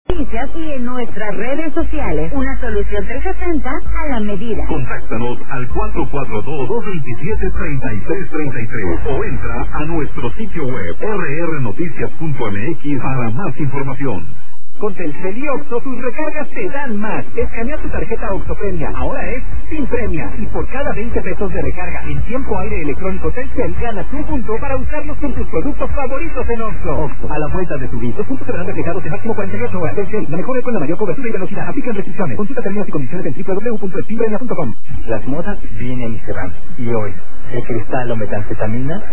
Y en nuestras redes sociales, una solución 360 a la medida. Contáctanos al 442-227-3333 o entra a nuestro sitio web rrnoticias.mx para más información. Con Telcel y Oxxo, tus recargas te dan más. Escanea tu tarjeta Oxxo Premia. Ahora es sin premia. Y por cada 20 pesos de recarga en tiempo aire electrónico Telcel, ganas un punto para usarlos con tus productos favoritos en Oxxo. Oxxo, a la vuelta de tu vida. Los puntos serán reflejados en máximo 48 horas. Telcel, la mejor red con la mayor cobertura y velocidad. Aplican restricciones. Consulta términos y condiciones en www.espinpremia.com. Las modas vienen y se van. Y hoy, el cristal o metanfetamina